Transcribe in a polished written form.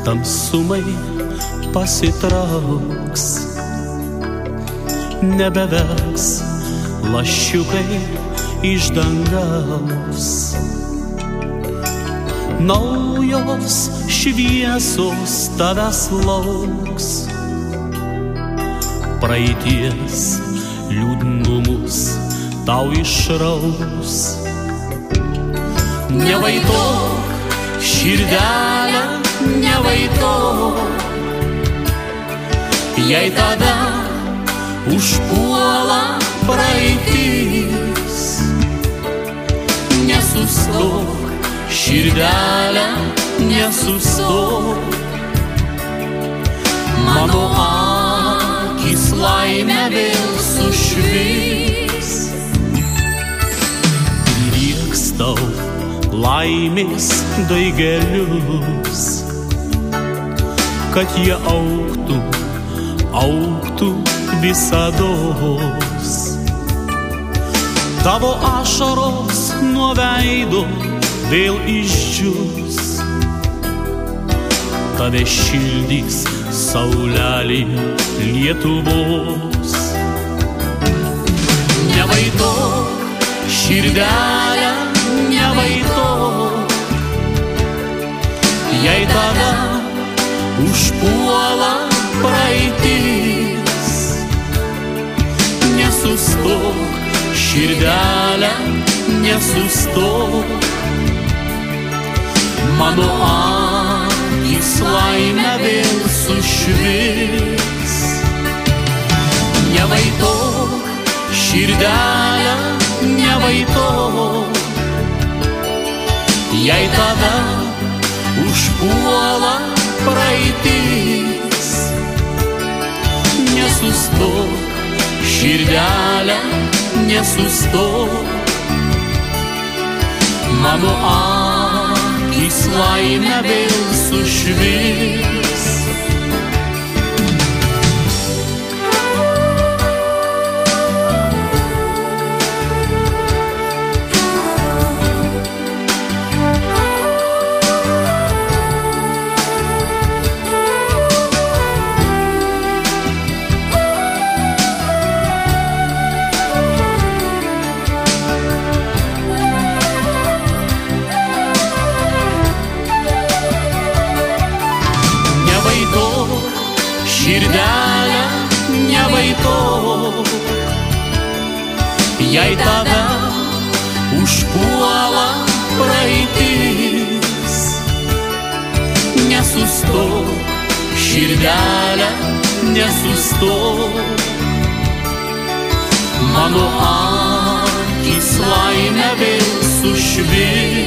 tamsumai pasitrauks, nebevegs lašiukai iš dangaus. Naujos šviesos tavęs lauks, praeities liūdnumus tau išraus. Nevaitok, širdelę, nevaitok, jei tada užpuola praeitis. Nesustok, širdelę, nesustok, mano akys laimę vėl sušvis. Rieks tau laimės daigelius, kad jie augtų, augtų visados. Tavo ašaros nuo veido vėl išdžius, tave šildys saulelė Lietuvos. Nevaitok, širdelę, nevaitok, jei tada užpuola praeitis. Nesustok, širdelę, nesustok, mano akys laimę vėl sušvis. Nevaitok, širdelę, nevaitok, jei tada užpuola praeitis. Nesustok, širdelę, nesustok, mano akys laimę vėl sušvis. Širdelę, nevaitok, jei tada užpuola praeitis. Nesustok, širdelę, nesustok, mano akys laimę vėl sušvis.